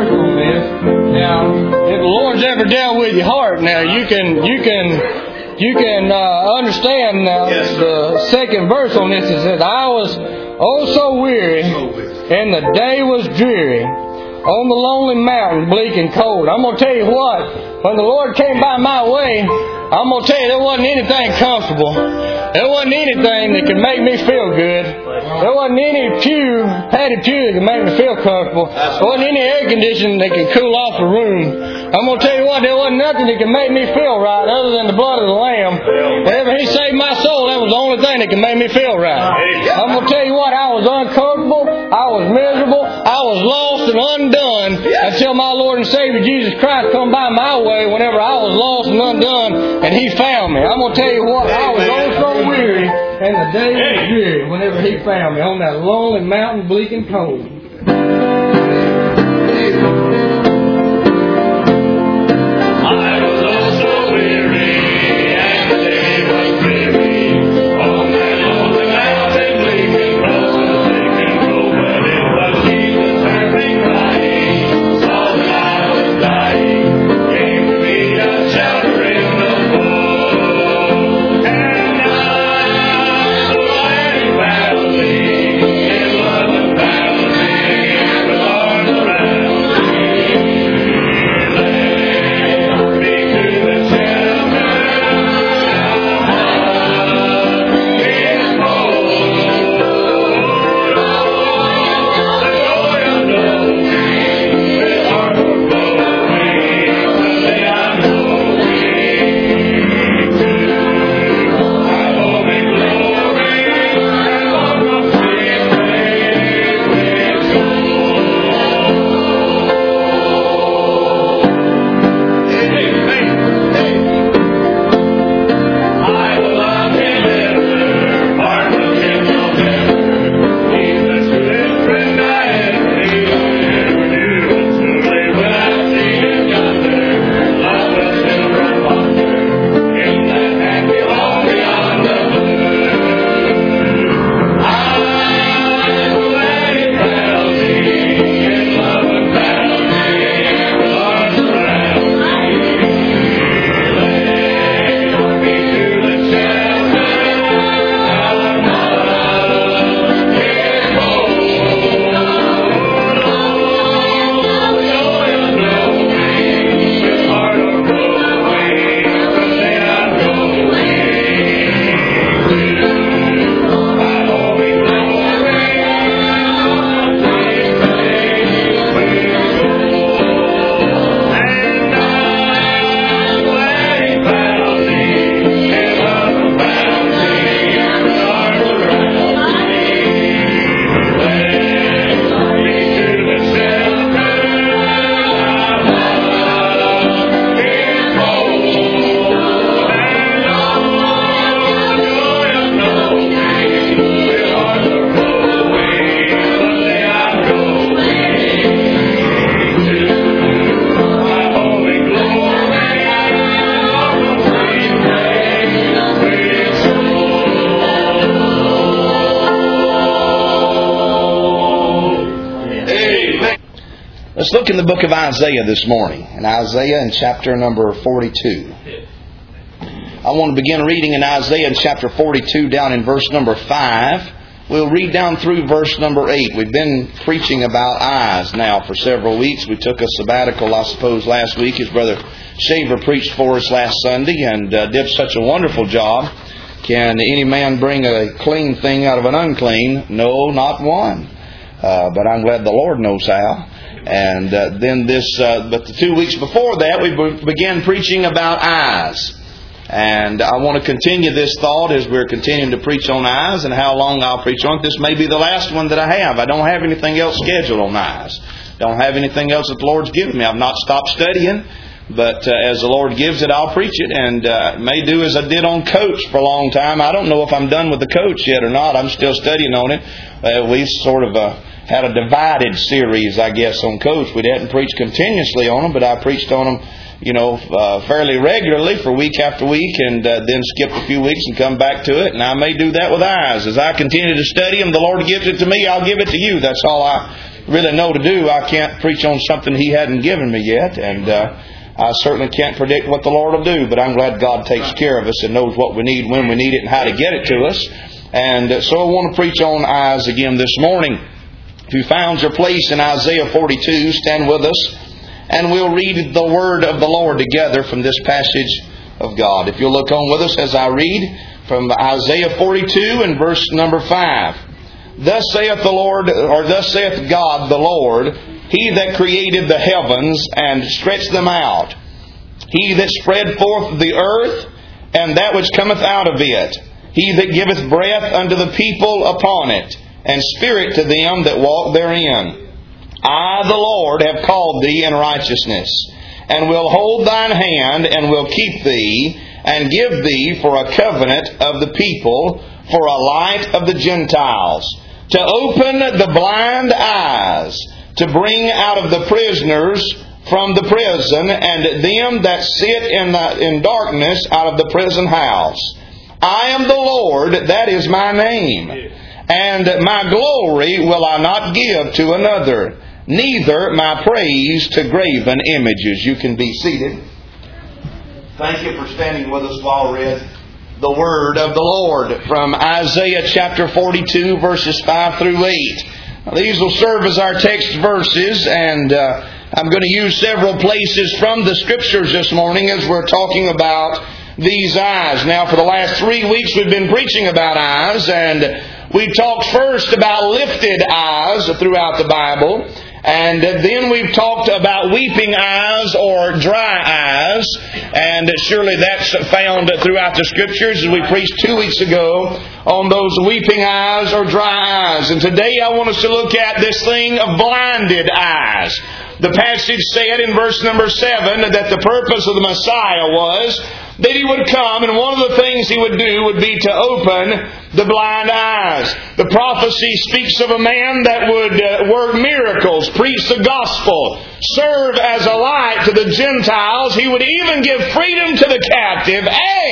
verse on this. Now, if the Lord's ever dealt with your heart, now you can understand now. The second verse on this, it says, I was oh so weary, and the day was dreary, on the lonely mountain, bleak and cold. I'm going to tell you what, when the Lord came by my way, I'm going to tell you there wasn't anything comfortable. There wasn't anything that could make me feel good. There wasn't any padded pew that could make me feel comfortable. There wasn't any air conditioning that could cool off the room. I'm going to tell you what, there wasn't nothing that could make me feel right other than the blood of the Lamb. Whenever He saved my soul, that was the only thing that could make me feel right. I'm going to tell you what, I was uncomfortable, I was miserable, I was lost and undone until my Lord and Savior Jesus Christ come by my way whenever I was lost and undone, and He found me. I'm going to tell you what, I was so weary, and the day was dreary whenever He found me on that lonely mountain, bleak and cold. Let's look in the book of Isaiah this morning. In Isaiah in chapter number 42. I want to begin reading in Isaiah in chapter 42 down in verse number 5. We'll read down through verse number 8. We've been preaching about eyes now for several weeks. We took a sabbatical, I suppose, last week as Brother Shaver preached for us last Sunday and did such a wonderful job. Can any man bring a clean thing out of an unclean? No, not one. But I'm glad the Lord knows how. And then but the 2 weeks before that, we began preaching about eyes. And I want to continue this thought as we're continuing to preach on eyes and how long I'll preach on it. This may be the last one that I have. I don't have anything else scheduled on eyes. Don't have anything else that the Lord's given me. I've not stopped studying. But as the Lord gives it, I'll preach it. And may do as I did on coach for a long time. I don't know if I'm done with the coach yet or not. I'm still studying on it. We sort of had a divided series, I guess, on coach. We didn't preach continuously on them, but I preached on them fairly regularly for week after week, and then skip a few weeks and come back to it. And I may do that with eyes. As I continue to study them, the Lord gives it to me, I'll give it to you. That's all I really know to do. I can't preach on something He hadn't given me yet, and I certainly can't predict what the Lord will do, but I'm glad God takes care of us and knows what we need, when we need it, and how to get it to us. And so I want to preach on eyes again this morning. If you found your place in Isaiah 42, stand with us, and we'll read the Word of the Lord together from this passage of God. If you'll look on with us as I read from Isaiah 42 and verse number 5. Thus saith the Lord, or thus saith God the Lord, He that created the heavens and stretched them out, He that spread forth the earth and that which cometh out of it, He that giveth breath unto the people upon it, and spirit to them that walk therein. I, the Lord, have called thee in righteousness, and will hold thine hand, and will keep thee, and give thee for a covenant of the people, for a light of the Gentiles, to open the blind eyes, to bring out of the prisoners from the prison, and them that sit in darkness out of the prison house. I am the Lord, that is my name, and my glory will I not give to another, neither my praise to graven images. You can be seated. Thank you for standing with us while I read the Word of the Lord from Isaiah chapter 42, verses 5 through 8. Now, these will serve as our text verses, and I'm going to use several places from the Scriptures this morning as we're talking about these eyes. Now, for the last 3 weeks we've been preaching about eyes, and we talked first about lifted eyes throughout the Bible, and then we've talked about weeping eyes or dry eyes, and surely that's found throughout the Scriptures, as we preached 2 weeks ago on those weeping eyes or dry eyes. And today I want us to look at this thing of blinded eyes. The passage said in verse number 7 that the purpose of the Messiah was that He would come, and one of the things He would do would be to open the blind eyes. The prophecy speaks of a man that would work miracles, preach the gospel, serve as a light to the Gentiles. He would even give freedom to the captive,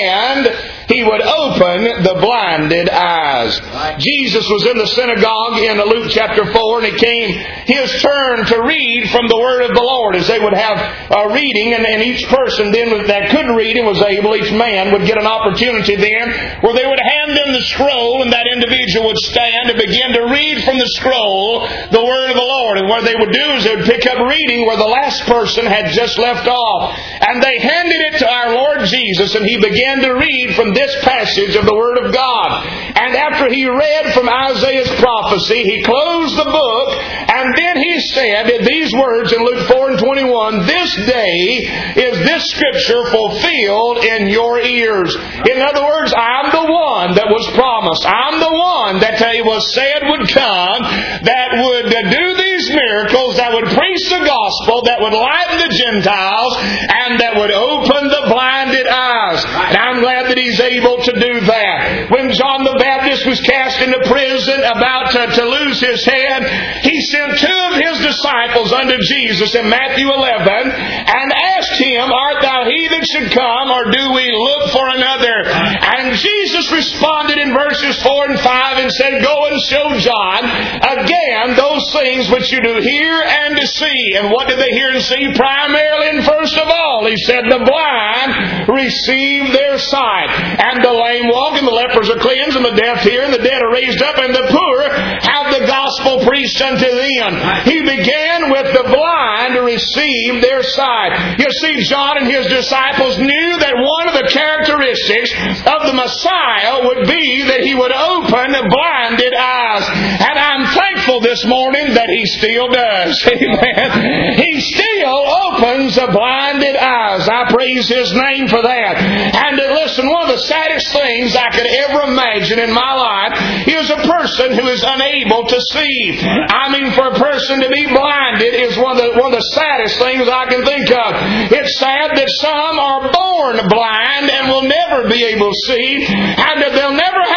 and He would open the blinded eyes. Jesus was in the synagogue in Luke chapter 4, and it came His turn to read from the Word of the Lord, as they would have a reading, and each person then that could read and was able, each man would get an opportunity then where they would hand them the scroll, and that individual would stand and begin to read from the scroll the Word of the Lord. And what they would do is they would pick up reading where the last person had just left off, and they handed it to our Lord Jesus, and He began to read from this passage of the Word of God. And after He read from Isaiah's prophecy, He closed the book, and then He said these words in Luke 4 and 21, "This day is this Scripture fulfilled in your ears." In other words, I'm the one that was promised. I'm the one that was said would come, that would do these miracles, that would preach the gospel, that would lighten the Gentiles, and that would open the blinded eyes. And I'm glad that He's able to do that. When John the Baptist was cast into prison, about to lose his head, he sent 2 of his disciples unto Jesus in Matthew 11 and asked Him, "Art thou He that should come, or do we look for another?" And Jesus responded in verses 4 and 5 and said, "Go and show John again those things which you do hear and to see." And what did they hear and see? Primarily and first of all, He said, the blind receive their sight, and the lame walk, and the lepers are cleansed, and the deaf hear, and the dead are raised up, and the poor have the gospel preached unto them. He began with the blind to receive their sight. You see, John and his disciples knew that one of the characteristics of the Messiah would be that He would open blinded eyes. And I'm thankful this morning that He still does. Amen. He still opens the blinded eyes. I praise His name for that. And listen, one of the saddest things I could ever imagine in my life is a person who is unable to see. I mean, for a person to be blinded is one of the saddest things I can think of. It's sad that some are born blind and will never be able to see, and that they'll never have the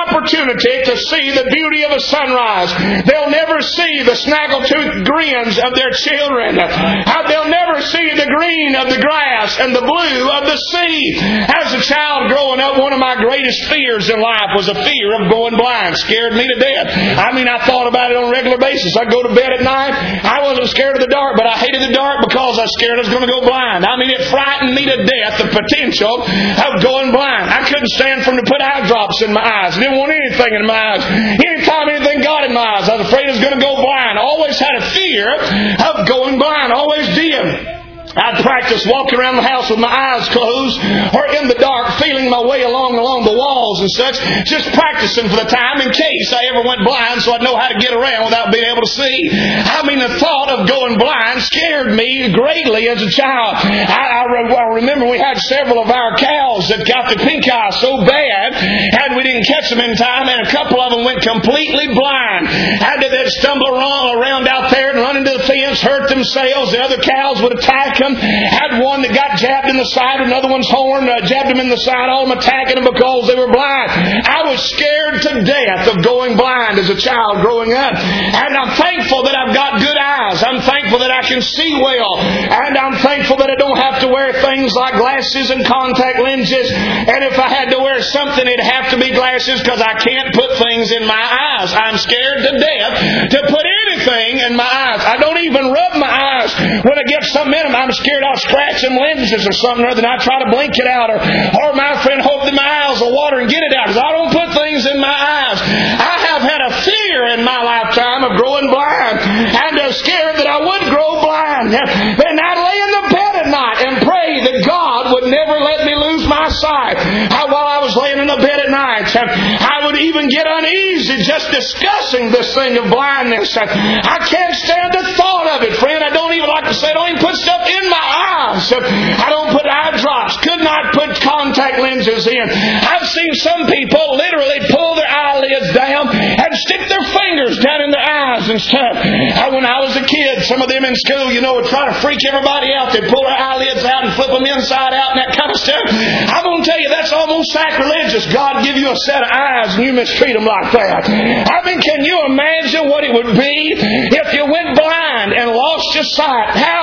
opportunity to see the beauty of a sunrise. They'll never see the snaggletooth grins of their children. They'll never see the green of the grass and the blue of the sea. As a child growing up, one of my greatest fears in life was a fear of going blind. Scared me to death. I thought about it on a regular basis. I'd go to bed at night. I wasn't scared of the dark, but I hated the dark because I was scared I was going to go blind. It frightened me to death, the potential of going blind. I couldn't stand for them to put eye drops in my eyes. I didn't want anything in my eyes. Anytime anything got in my eyes, I was afraid I was going to go blind. I always had a fear of going blind. Always did. I'd practice walking around the house with my eyes closed or in the dark, feeling my way along the walls and such, just practicing for the time in case I ever went blind so I'd know how to get around without being able to see. The thought of going blind scared me greatly as a child. I remember we had several of our cows that got the pink eye so bad, and we didn't catch them in time, and a couple of them went completely blind. They'd stumble around out there and run into the fence, hurt themselves. The other cows would attack them. Had one that got jabbed in the side, another one's horn jabbed him in the side, all of them attacking them because they were blind. I was scared to death of going blind as a child growing up. And I'm thankful that I've got good eyes. I'm thankful that I can see well. And I'm thankful that I don't have to wear things like glasses and contact lenses. And if I had to wear something, it'd have to be glasses because I can't put things in my eyes. I'm scared to death to put anything in my eyes. I don't even rub my eyes when I get something in them. I'm scared I'll scratch some lenses or something, or then I try to blink it out, or my friend hope that my eyes will water and get it out, because I don't put things in my eyes. I have had a fear in my lifetime of growing blind, and I was scared that I would grow blind. And I'd lay in the bed at night and pray that God would never let me lose my sight. While I was laying in the bed at night, I would even get uneasy just discussing this thing of blindness. I can't stand the thought of it, friend. I don't even like to say, I don't even put stuff in my eyes. I don't put eye drops. Could not put contact lenses in. I've seen some people literally pull their eyelids down and stick their fingers down in their eyes and stuff. When I was a kid, some of them in school, would try to freak everybody out. They'd pull their eyelids out and flip them inside out and that kind of stuff. I'm going to tell you, that's almost sacrilegious. God give you a set of eyes and you mistreat them like that. Can you imagine what it would be if you went blind and lost your sight? How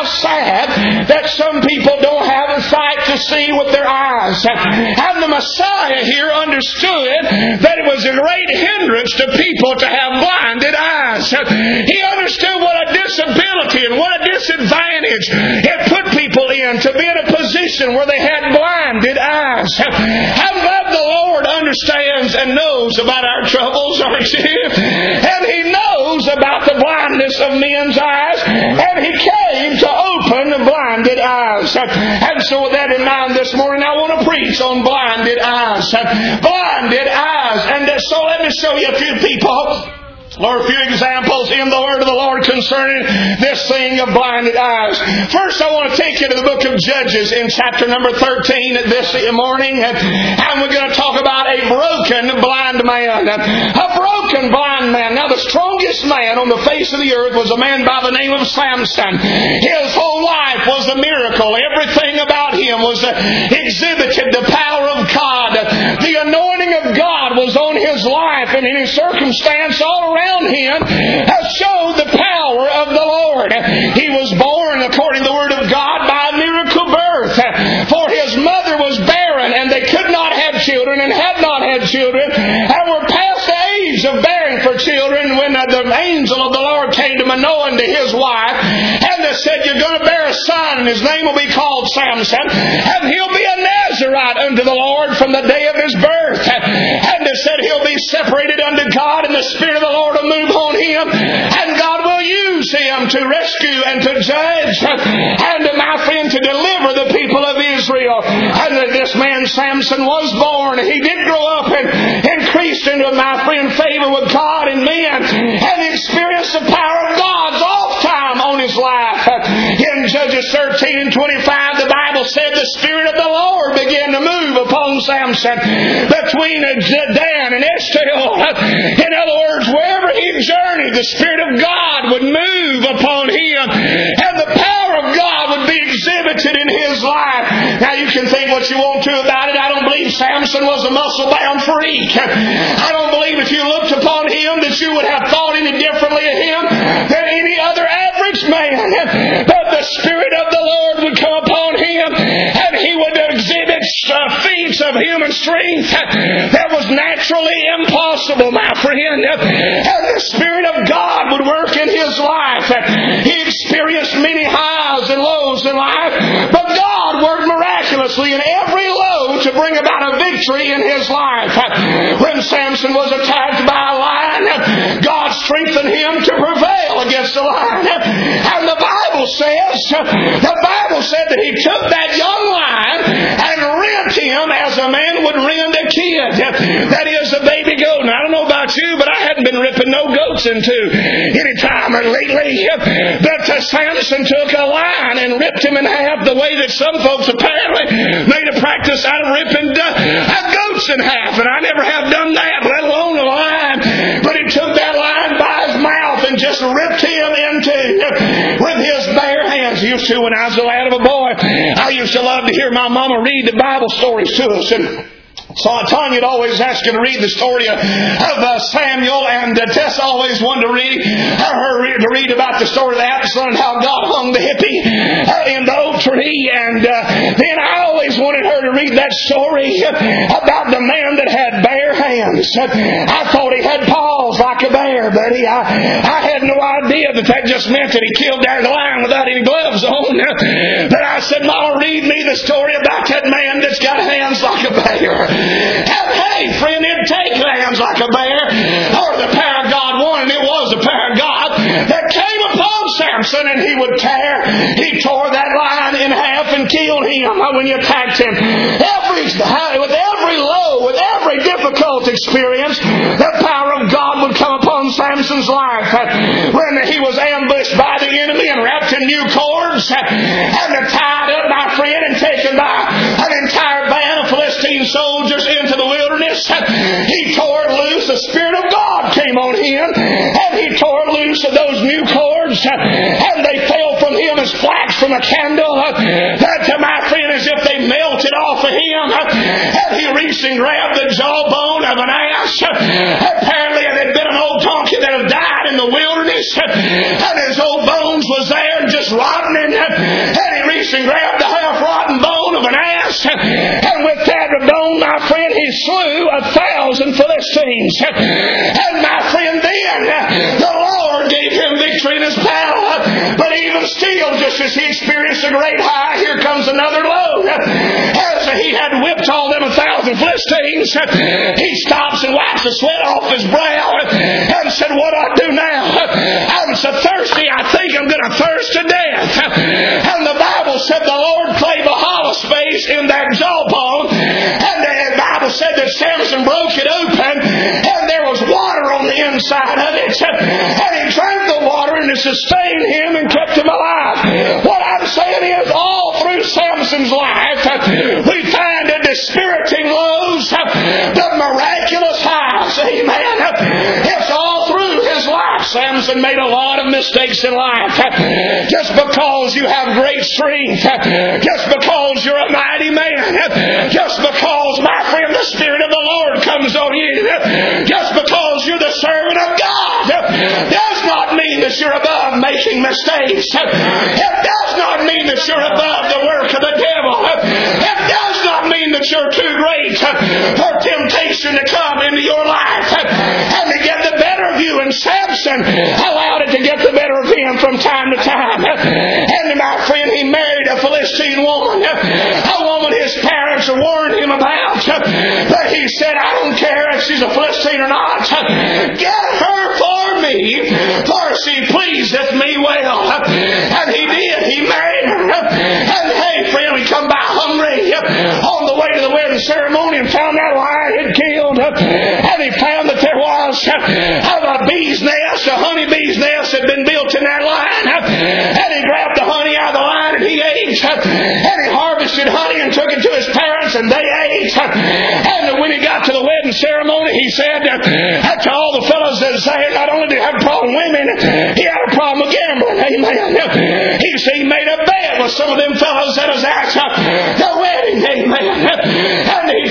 sad that some people don't have a sight to see with their eyes. And the Messiah here understood that it was a great hindrance to people to have blinded eyes. He understood what a disability and what a disadvantage it put people in to be in a position where they had blinded eyes. I'm glad the Lord understands and knows about our troubles, aren't you? And He knows about the blindness of men's eyes, and He came to open the blinded eyes. And so with that in mind this morning, I want to preach on blinded eyes. Blinded eyes. And so let me show you a few people, or a few examples in the Word of the Lord concerning this thing of blinded eyes. First, I want to take you to the book of Judges in chapter number 13 this morning. And we're going to talk about a broken blind man. A broken blind man. Now, the strongest man on the face of the earth was a man by the name of Samson. His whole life was a miracle. Everything about him was exhibited the power of God. The anointing of God was on his life and in his circumstance all around him has showed the power of the Lord. He was born, according to the Word of God, by a miracle birth. For his mother was barren, and they could not have children, and had not had children, and were past the age of bearing for children when the angel of the Lord came to Manoah and to his wife, and they said, "You're going to bear a son, and his name will be called Samson, and he'll be a Nazarite unto the Lord from the day of his birth." And they said, "He'll be separated unto God, and the Spirit of the Lord will move on him, and God will use him to rescue and to judge, and my friend, to deliver the people of Israel." And this man Samson was born. He did grow up and increased into, my friend, favor with God and men, and experienced the power of God's off time on his life. In Judges 13 and 25, the Bible said the Spirit of the Lord began to move upon Samson between Dan and Eshtaol. In other words, wherever he journeyed, the Spirit of God would move upon him, and the power of God would be exhibited in his life. Now, you can think what you want to about it. I don't believe Samson Samson was a muscle-bound freak. I don't believe if you looked upon him that you would have thought any differently of him than any other average man. But the Spirit of the Lord would come upon him, and he would exhibit feats of human strength that was naturally impossible, my friend. And the Spirit of God would work in his life. He experienced many highs and lows in life, but God worked miraculously in every low to bring about a victory in his life. When Samson was attacked by a lion, God strengthened him to prevail against the lion. And the Bible said that he took that young lion and rent him as a man would rend a kid. That is, a baby goat. And I don't know about you, but I hadn't been ripping no goats into any time lately. But Samson took a lion and ripped him in half the way that some folks apparently made a practice out of ripping goats in half. And I never have done that, let alone a lion. But he took that lion by his mouth and just ripped him into with his bare hands. Used to, when I was a lad of a boy, I used to love to hear my mama read the Bible stories to us. And so Tanya would always ask her to read the story of Samuel, and Tess always wanted to read about the story of Absalom and how God hung the hippie in the oak tree. And then I always wanted her to read that story about the man that had bare hands. I thought he had paws like a bear, buddy. I had no idea that just meant that he killed that lion without any gloves on. But I said, Mama, read me the story about that man that's got hands like a bear. And hey, friend, it'd take hands like a bear, or the power God wanted. It was the power of God that came upon Samson, and he would tear. He tore that lion in half and killed him when you attacked him. With every low, with every difficult experience, the power of God would come upon Samson's life. When he was ambushed by the enemy and wrapped in new cords and tied up, my friend, and taken by an entire band of Philistine soldiers into the wilderness, he tore loose. The Spirit of God came on him, and he tore loose of those new cords, and they fell from him as flax from a candle. That, my friend, as if they melted off of him. And he reached and grabbed the jawbone of an ass. Apparently it had been an old donkey that had died in the wilderness, and his old bones was there just rotting. And he reached and grabbed the half-rotten bone of an ass, and with that bone, my friend, he slew 1,000 Philistines. And my friend, then the Lord gave him victory in his battle. But even still, just as he experienced a great high, here comes another low. As he had whipped all them 1,000 Philistines, he stops and wipes the sweat off his brow and said, what do I do now? I'm so thirsty, I think I'm going to thirst to death. And the Bible said the Lord clave a hollow space in that jawbone, and the Bible said that Samson broke it open, and there was water on the inside of it. And he drank the water, and it sustained him and kept him alive. What I'm saying is, all through Samson's life, we find the dispiriting lows, the miraculous highs. Amen. It's all through his life. Samson made a lot of mistakes in life. Just because you have great strength, just because you're a mighty man, just because, my friend, the Spirit of the Lord comes on you, just because you're the servant of God, does not mean that you're above making mistakes. It does not mean that you're above the work of the devil. It does not mean that you're too great for temptation to come into your life and to get the better of you. And Samson allowed it to get the better of him from time to time. And my friend, he married a Philistine woman, a woman his parents warned him about. But he said, I don't care if she's a Philistine or not. Get her for me, for she pleaseth me well. And he did. He married her. And hey, friend, we come by hungry on the way to the wedding ceremony and found that lion had killed. And he found that there was a bee's nest, a honeybee's nest had been built in that lion. And he grabbed the honey out of the lion and he ate. And he harvested honey and took it to his parents and they ate. And when he got to the wedding ceremony, he said to all the fellows that said, not only did he have a problem with women, he had a problem with gambling. Amen. He made a bet with some of them fellows that was at the wedding. Amen. And he told me, he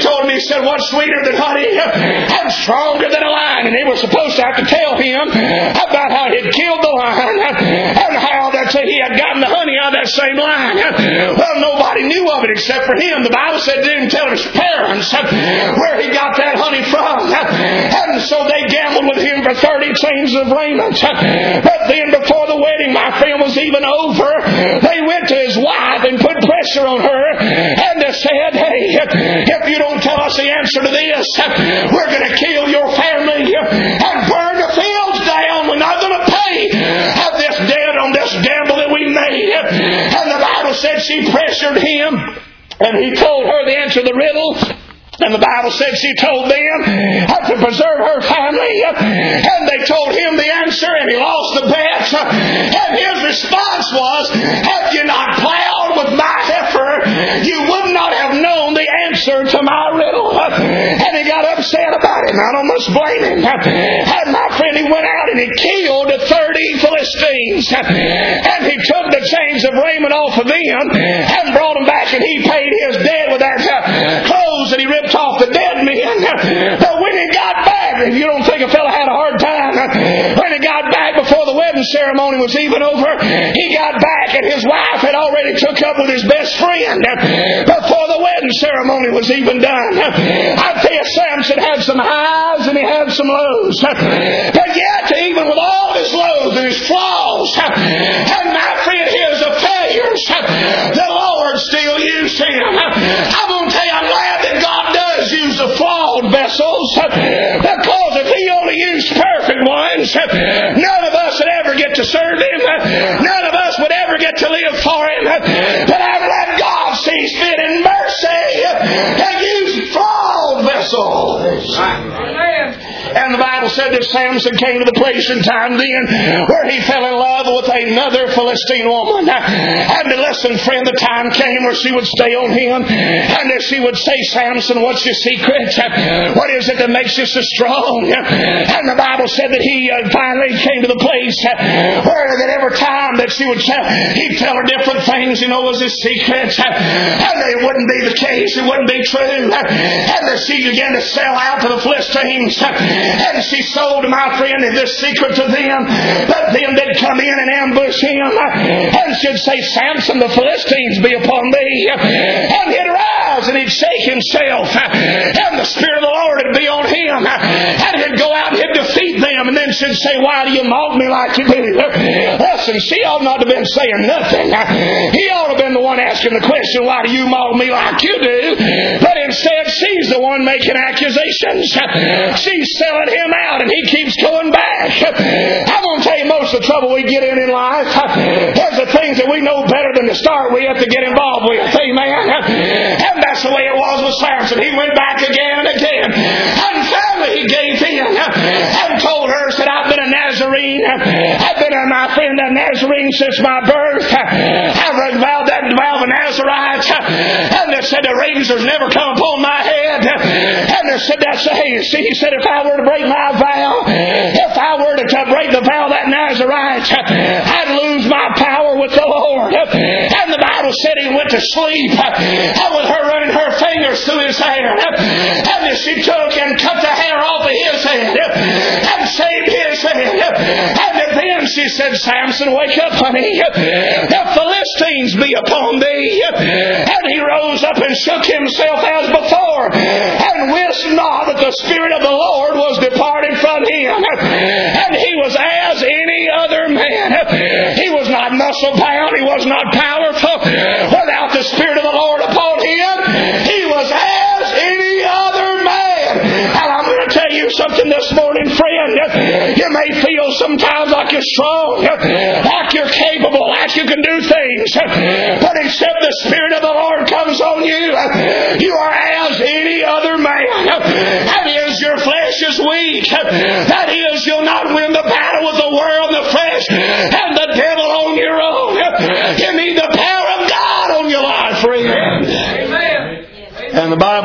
said, what's sweeter than honey and stronger than a lion? And they were supposed to have to tell him about how he'd killed the lion and how that he had gotten the honey out of that same lion. Well, nobody knew of it except for him. The Bible said they didn't tell his parents where he got that honey from. And so they gambled with him for 30 changes of raiment. But then before the wedding, my friend, was even over, they went to his wife and put pressure on her and they said, hey, if you don't tell us the answer to this, we're going to kill your family and burn the fields down. We're not going to pay this debt on this gamble that we made. And the Bible said she pressured him and he told her the answer to the riddle. And the Bible said she told them how to preserve her family. And they told him the answer and he lost the bet. And his response was, had you not plowed with my heifer, you would not have known the answer to my riddle. And he got upset about it. And I don't must blame him. And my friend, he went out and he killed 30 Philistines. And he took the chains of raiment off of them and brought them back, and he paid his debt with that clothes that he ripped off the dead men. But when he got back, if you don't think a fellow had a hard time, when he got back before the wedding ceremony was even over, he got back and his wife had already took up with his best friend before the wedding ceremony was even done. I tell you, Samson had some highs and he had some lows. But yet, even with all his lows and his flaws, and my friend, his failures, the Lord still used him. I'm going to tell you, I'm glad that God does use the flawed vessels, because if He only used perfect ones, none of us would ever get to serve Him. None of us would ever get to live for Him. But I'm glad God sees fit in mercy to use flawed vessels. Amen. And the Bible said that Samson came to the place and time then where he fell in love with another Philistine woman. And listen, friend, the time came where she would stay on him, and that she would say, Samson, what's your secret? What is it that makes you so strong? And the Bible said that he finally came to the place where that every time that she would he'd tell her different things, was his secret. And it wouldn't be the case. It wouldn't be true. And that she began to sell out to the Philistines. And she sold, my friend, this secret to them. But then they'd come in and ambush him and should say, Samson, the Philistines be upon thee. And he'd rise and he'd shake himself. And the Spirit of the Lord would be on him. And he'd go out and he'd defeat them. And then she'd say, why do you mock me like you do? Listen, she ought not to have been saying nothing. He ought to have been the one asking the question, why do you mock me like you do? But instead, she's the one making accusations. She's selling him out and he keeps going back. I'm going to tell you, most of the trouble we get in life is the things that we know better than to start we have to get involved with. Amen. And that's the way it was with Samson. He went back again and again. And finally he gave in and told her, said, I've been a Nazarene. I've been my friend a Nazarene since my birth. I've vowed that vow of a Nazarite. And they said the razors never come upon my head. And they said, he said, if I were to break my vow, if I were to break the vow of that Nazarite, I'd lose my power with the Lord. And the Bible said he went to sleep with her running her fingers through his hair. And then she took and cut the hair off of his head and shaved his head. And then she said, Samson, wake up, honey. The Philistines be upon thee. And he rose up and shook himself as before, and wist not that the Spirit of the Lord was departed from him. And he was as any other man. He was not muscle bound. He was not powerful. Without the Spirit of the Lord upon him, he was as any other man. And I'm going to tell you something this morning, friend. You may feel sometimes like you're strong, like you're capable, like you can do things. But except the Spirit of the Lord comes on you, you are as any other man. That is, your flesh is weak. That is, you'll not win the battle with the world, the flesh, and the devil on your own. You need the power of God on your life, friend. Amen. And the Bible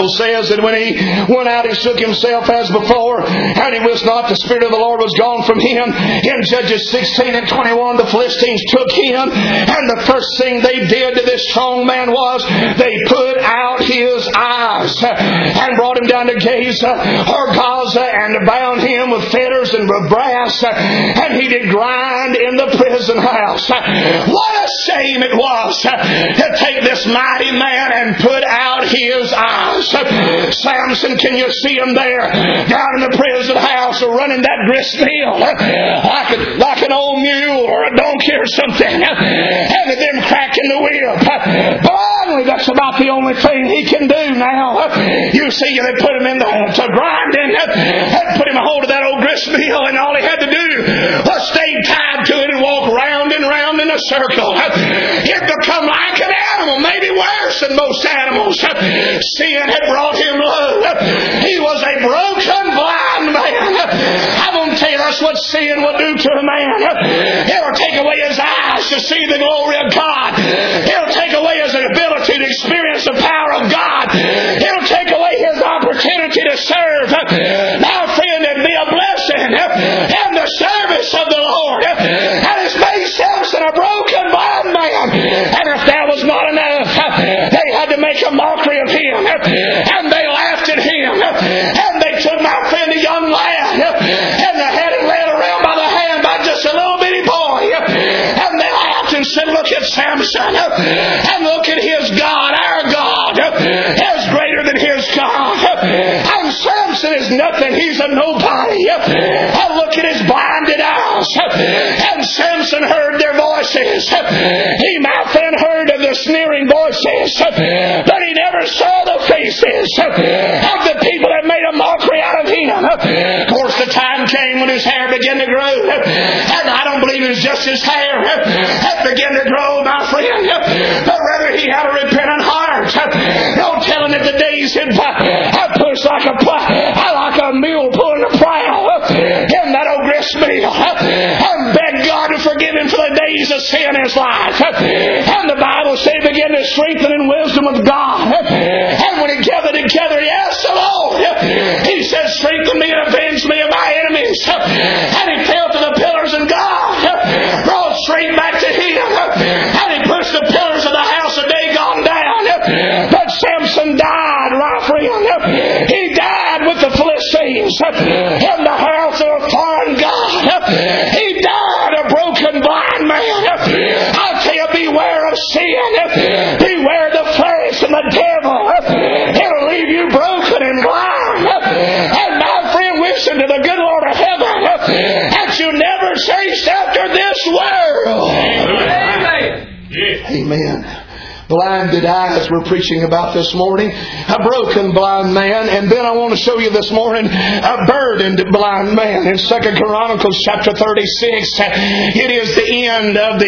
Bible says that when he went out, he shook himself as before, and he was not. The Spirit of the Lord was gone from him. In Judges 16 and 21, the Philistines took him, and the first thing they did to this strong man was they put out his eyes and brought him down to Gaza or Gaza and bound him with fetters and with brass, and he did grind in the prison house. What a shame it was to take this mighty man and put out his eyes. Samson, can you see him there down in the prison house running that grist mill like an old mule or a donkey or something, and them cracking the whip? Finally, that's about the only thing he can do now. You see, they put him to grinding and put him a hold of that old grist mill, and all he had to do was stay tied to it and walk round and round in a circle. He'd become like an animal, maybe worse than most animals. Sin had brought him low. He was a broken, blind man. I'm going to tell you, that's what sin will do to a man. It'll take away his eyes to see the glory of God. It'll take away his ability to experience the power of God. It'll take away his opportunity to serve. Now, friend, it'd be a blessing in the service of the Lord. And it's made Samson a broken, blind man. And if that was not enough, they had to make a mockery of him. And they laughed at him. And they took, my friend, a young lad, and they had him led around by the hand by just a little bitty boy. And they laughed and said, look at Samson. And look at his God. Our God is greater than his God. And Samson is nothing. He's a nobody. And look at his blinded eyes. And Samson heard their voices. He, my friend, heard of the sneering voices, but he never saw the faces of the people that made a mockery out of him. Of course, the time came when his hair began to grow, and I don't believe it was just his hair that began to grow, my friend, but rather he had a repentant heart. No telling that the days had pushed like a mule pulling a plow in that old grist mill, and begged God to forgive him for the days of sin in his life. And the Bible said he began to strengthen in wisdom of God. And when he gathered together, he asked the Lord, he said, strengthen me and avenge me of my enemies. And he fell to the pillars, and God brought strength back to him. And he pushed the pillars of the house of Dagon down. But Samson died, my friend. He died with the Philistines in the house of a foreign god. He died a broken, blind man. I tell you, beware of sin. Beware the flesh and the devil. It'll leave you broken and blind. And my friend, listen to the good Lord of heaven, that you never chase after this world. Amen. Amen. Blinded eyes we're preaching about this morning. A broken blind man. And then I want to show you this morning a burdened blind man. In 2 Chronicles chapter 36, it is the end of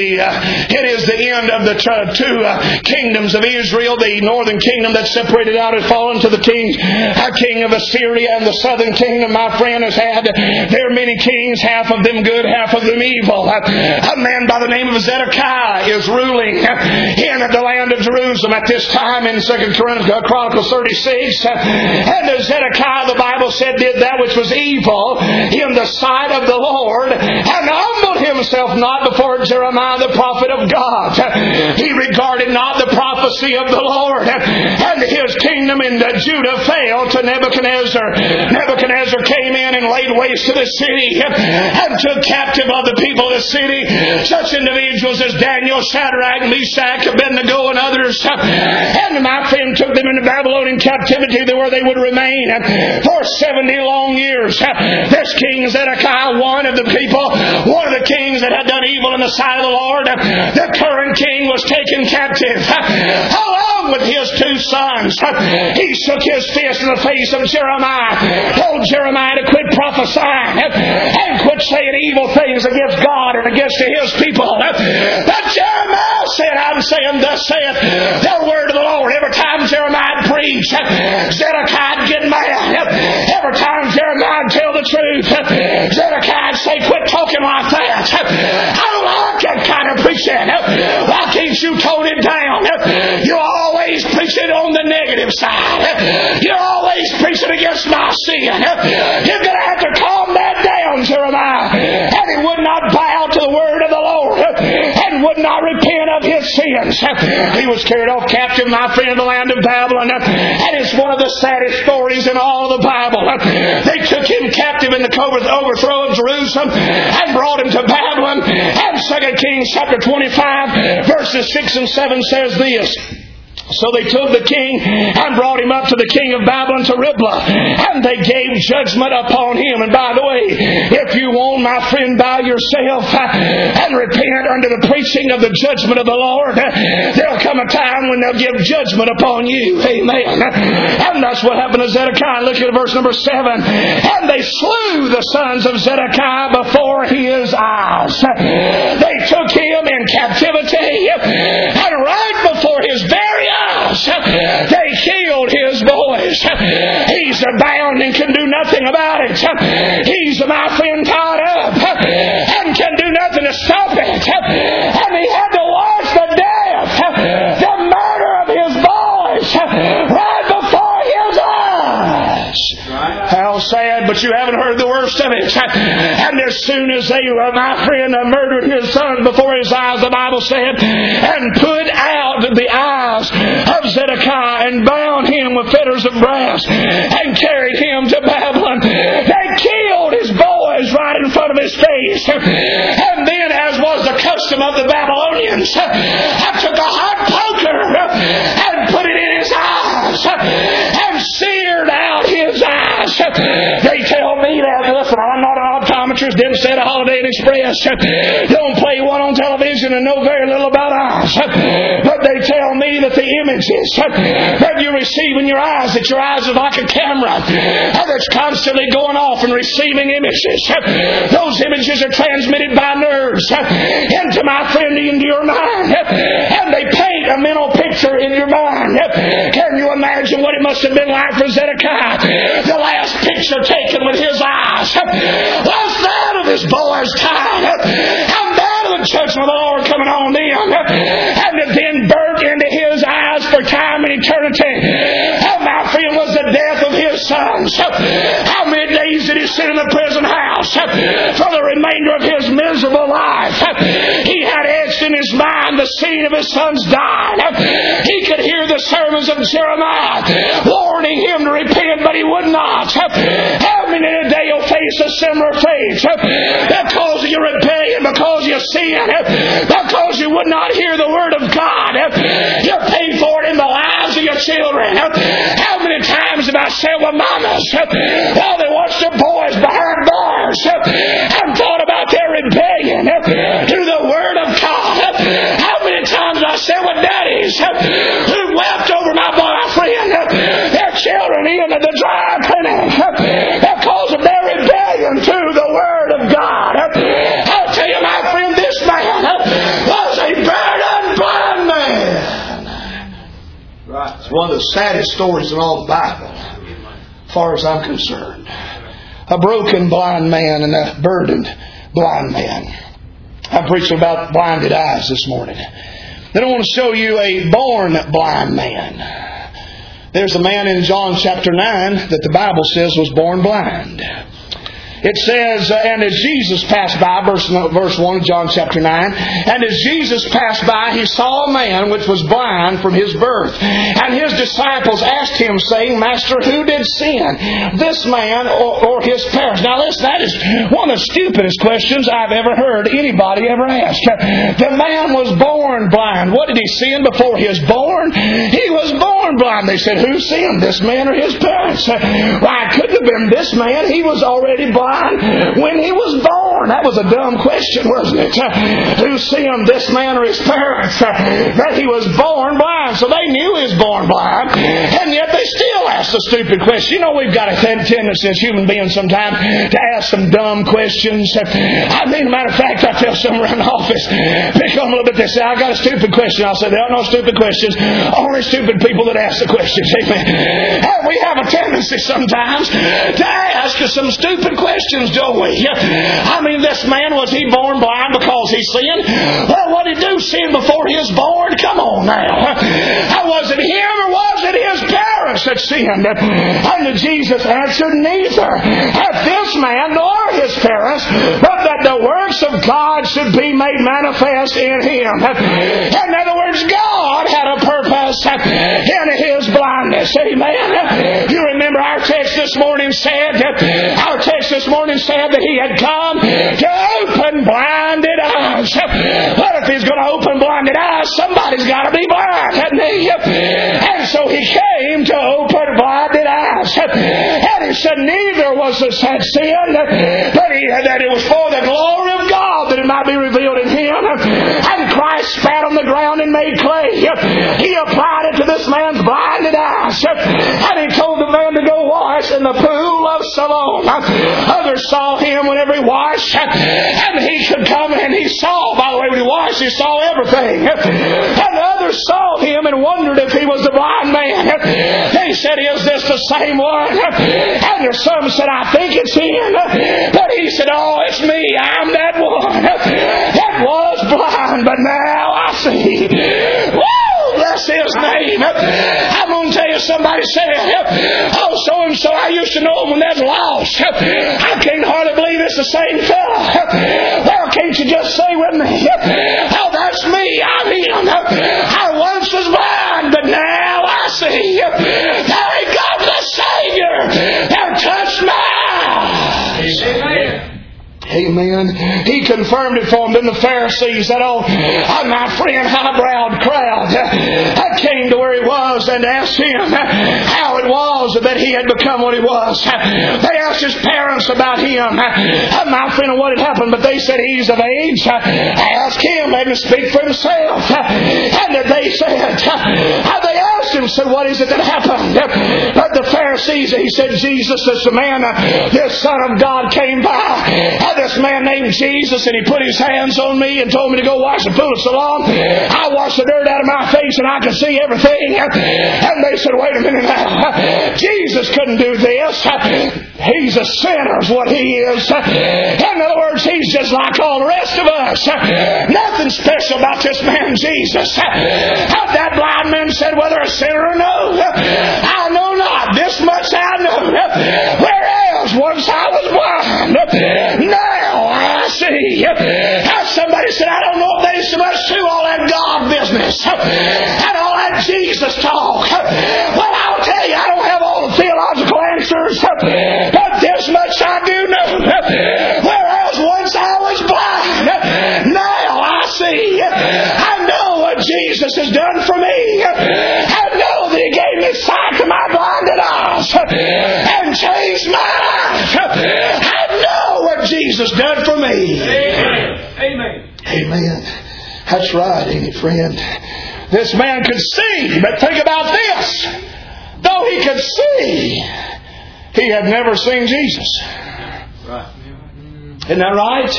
the two kingdoms of Israel. The northern kingdom that separated out has fallen to the king of Assyria, and the southern kingdom, my friend, has had their many kings, half of them good, half of them evil. A man by the name of Zedekiah is ruling in the land of Jerusalem at this time in 2 Chronicles 36. And Zedekiah, the Bible said, did that which was evil in the sight of the Lord, and humbled himself not before Jeremiah the prophet of God. He regarded not the prophecy of the Lord, and his kingdom in Judah fell to Nebuchadnezzar. Nebuchadnezzar came in and laid waste to the city and took captive of the people of the city such individuals as Daniel, Shadrach, Meshach, Abednego, and others. And my friend took them into Babylonian captivity where they would remain for 70 long years. This king Zedekiah, one of the kings that had done evil in the sight of the Lord, the current king, was taken captive along with his two sons. He shook his fist in the face of Jeremiah, told Jeremiah to quit prophesying and quit saying evil things against God and against his people. But Jeremiah said, I'm saying, thus saith the word of the Lord. Every time Jeremiah preached, Zedekiah get mad. Every time Jeremiah tell the truth, Zedekiah say, quit talking like that. I don't like that kind of preaching. Why can't you tone it down? You're always preaching on on the negative side. You're always preaching against my sin. You're going to have to calm that down, Jeremiah. And he would not bow to the word of the Lord and would not repent of his sins. He was carried off captive, my friend, in the land of Babylon. And it's one of the saddest stories in all of the Bible. They took him captive in the overthrow of Jerusalem and brought him to Babylon. And 2 Kings chapter 25 verses 6 and 7 says this. So they took the king and brought him up to the king of Babylon to Riblah, and they gave judgment upon him. And by the way, if you won't, my friend, bow yourself and repent under the preaching of the judgment of the Lord, there'll come a time when they'll give judgment upon you. Amen. And that's what happened to Zedekiah. Look at verse number 7. And they slew the sons of Zedekiah before his eyes. They took him in captivity, and right before his very eyes, they killed his boys. He's bound and can do nothing about it. He's, my friend, tied up and can do nothing to stop it. And he had to watch the death, the murder of his boys right before his eyes. How sad, but you haven't heard the worst of it. And as soon as they, my friend, murdered his son before his eyes, the Bible said, and put out the eyes of Zedekiah and bound him with fetters of brass and carried him to Babylon. They killed his boys right in front of his face. And then, as was the custom of the Babylonians, I took a hot poker and put it in his eyes and seared out his eyes. They tell me that, listen, I'm not an optometrist, didn't set a Holiday Inn Express, don't play one on television and know very little about eyes. But they tell me that the images that you receive in your eyes, that your eyes are like a camera that's constantly going off and receiving images. Those images are transmitted by nerves into, my friend, into your mind. And they paint a mental picture in your mind. Can you imagine what it must have been like for Zedekiah? The last picture taken with his eyes was that of his boys tied up, and that of the judgment of the Lord coming on them, and it then burnt into his eyes for time and eternity. And my friend, was the death of his sons. How many days did he sit in the prison house for the remainder of his miserable life? He had etched in his mind the scene of his sons dying. He could hear the sermons of Jeremiah warning him to repent, but he would not. How many today will face a similar fate because of your rebellion, because you sin, because you would not hear the word of God? You pay for it in the lives of your children. How many times have I said with mamas while they watch their boys behind bars and thought about their rebellion to the word of God? How many times have I said with daddies who wept over my boyfriend, their children in the dry clinic because of their rebellion to the word of God? I'll tell you, my friend, this man was a burdened blind man. Right. It's one of the saddest stories in all the Bible, as far as I'm concerned. A broken blind man and a burdened blind man. I'm preaching about blinded eyes this morning. Then I want to show you a born blind man. There's a man in John chapter 9 that the Bible says was born blind. It says, and as Jesus passed by, verse 1 of John chapter 9, and as Jesus passed by, he saw a man which was blind from his birth. And his disciples asked him, saying, Master, who did sin, this man or his parents? Now listen, that is one of the stupidest questions I've ever heard anybody ever ask. The man was born blind. What did he sin before he was born? He was born blind. They said, who sinned, this man or his parents? Why, it couldn't have been this man. He was already blind when he was born. That was a dumb question, wasn't it? Who sinned, this man or his parents? That he was born blind. So they knew he was born blind, and yet they still asked a stupid question. You know, we've got a tendency as human beings sometimes to ask some dumb questions. I mean, matter of fact, I tell someone around the office, pick on them a little bit, they say, I got a stupid question. I'll say, there are no stupid questions, only stupid people that ask the questions. Amen. And we have a tendency sometimes to ask some stupid questions, don't we? I mean, this man, was he born blind because he sinned? Well, what did he do? Sin before he was born? Come on now. Was it him or was it his us had sinned? And Jesus answered, neither hath this man nor his parents, but that the works of God should be made manifest in him. In other words, God had a purpose in his blindness. Amen. You remember our text this morning said that he had come to open blinded eyes. But if he's going to open blinded eyes, somebody's got to be blind, hasn't he? And so he came to open blinded eyes. And he said, neither was this had sinned, but that it was for the glory of God that it might be revealed in him. And Christ spat on the ground and made clay. He applied it to this man's blinded eyes. And he told the man to go wash in the pool of Siloam. Others saw him whenever he washed, and he could come and he saw, by the way, when he washed, he saw everything. And others saw him and wondered if he was the blind man. They said, is this the same one? And there's some said, I think it's him. But he said, oh, it's me. I'm that one that was blind, but now I see. Woo! Bless his name. I'm going to tell you, somebody said, oh, so-and-so, I used to know him when they was lost. I can't hardly believe it's the same fella. Well, can't you just say with me, oh, that's me. I'm him. I once was blind, but now I see. Thank God for the Savior that touched my eyes. Amen. Amen. He confirmed it for them. Then the Pharisees, that old, my friend, high-browed crowd, that came to where he was and asked him how it was that he had become what he was. They asked his parents about him, my friend, what had happened, but they said he's of age. Ask him, let him speak for himself. And they said, they asked him, said, what is it that happened? But the Pharisees, he said, Jesus, this man, this Son of God came by. This man named Jesus, and he put his hands on me and told me to go wash the pool of Siloam. I washed the dirt out of my face and I could see everything. And they said, wait a minute now. Jesus couldn't do this. He's a sinner is what he is. In other words, he's just like all the rest of us. Nothing special about this man Jesus. That blind man said, whether a sinner or no, I know not. This much I know. Whereas once I was blind, now I see. Somebody said, I don't know if they so much do all that God business and all that Jesus talk. Well, I'll tell you, I don't have all the theological answers, but this much I do know. Whereas once I was blind, now I see. I know what Jesus has done for me. I know that He gave me sight to my blinded eyes and changed my life. I know what Jesus done for me. Amen. Amen. Amen. That's right, ain't it, friend? This man could see, but think about this. Though he could see, he had never seen Jesus. Right. Isn't that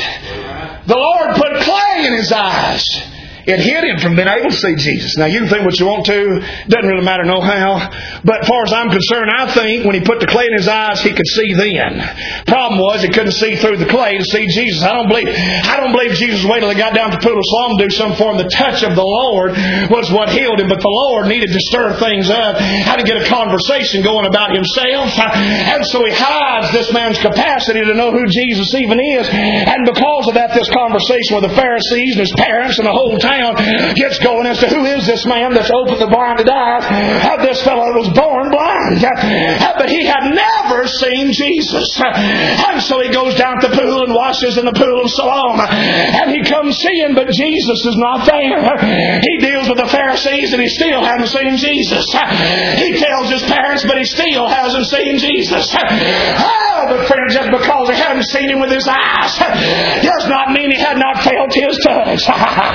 right? The Lord put clay in his eyes. It hid him from being able to see Jesus. Now, you can think what you want to. Doesn't really matter no how. But as far as I'm concerned, I think when he put the clay in his eyes, he could see then. Problem was, he couldn't see through the clay to see Jesus. I don't believe Jesus waited till he got down to the pool of Siloam to do something for him. The touch of the Lord was what healed him. But the Lord needed to stir things up. How to get a conversation going about himself. And so he hides this man's capacity to know who Jesus even is. And because of that, this conversation with the Pharisees and his parents and the whole town gets going as to who is this man that's opened the blinded eyes. This fellow was born blind. But he had never seen Jesus. And so he goes down to the pool and washes in the pool of Siloam. And he comes seeing, but Jesus is not there. He deals with the Pharisees and he still hasn't seen Jesus. He tells his parents, but he still hasn't seen Jesus. Oh, but friend, just because he hadn't seen him with his eyes does not mean he had not felt his touch.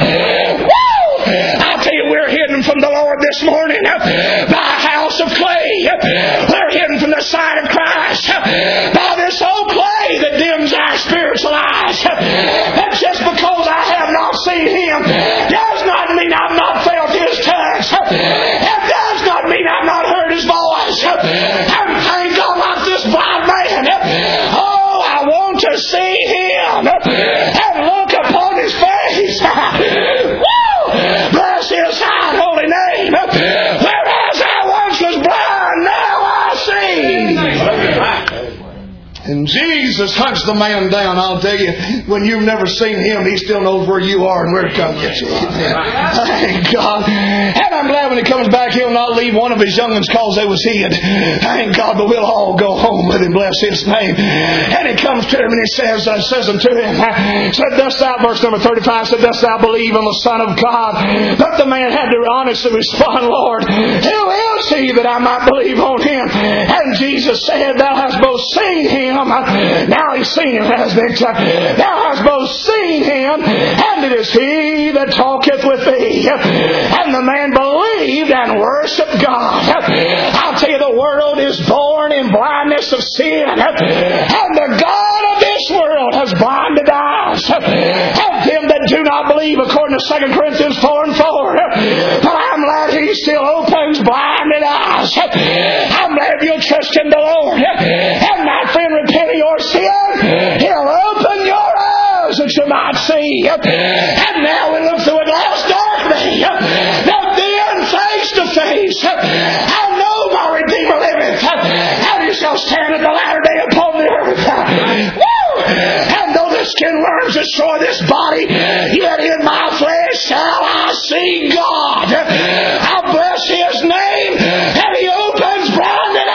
Woo! I tell you, we're hidden from the Lord this morning by a house of clay. We're hidden from the sight of Christ by this old clay that dims our spiritual eyes. But just because I have not seen Him does not mean I've not felt His touch. It does not mean I've not heard His voice. And thank God like this blind man. Oh, I want to see Him and look upon His face. Bless His high holy name. Whereas I once was blind, now Jesus hunts the man down, I'll tell you, when you've never seen Him, He still knows where you are and where to come get you. Thank God. And I'm glad when He comes back, He'll not leave one of His young'uns cause they was hid. Thank God, but we'll all go home with Him, bless His name. And He comes to him and He says unto him, said, "Dost thou," verse number 35, said, "Dost thou believe on the Son of God?" But the man had to honestly respond, "Lord, who is He that I might believe on Him?" And Jesus said, "Thou hast both seen Him." Now He's seen Him, hasn't He? "Thou hast both seen Him, and it is He that talketh with thee." And the man believed and worshipped God. I'll tell you, the world is born in blindness of sin, and the God of this world has blinded eyes of them that do not believe, according to 2 Corinthians 4:4. But I'm glad He still opens blinded eyes. I'm glad if you'll trust in the Lord and, my friend, repent of your sin, He'll open your eyes that you might see. And now we look through a glass darkly, but then face to face, I know my Redeemer liveth, and He shall stand at the latter day upon the earth. Woo! And though the skin worms destroy this body, yet in my flesh shall I see God. I bless His name, and He opens blinded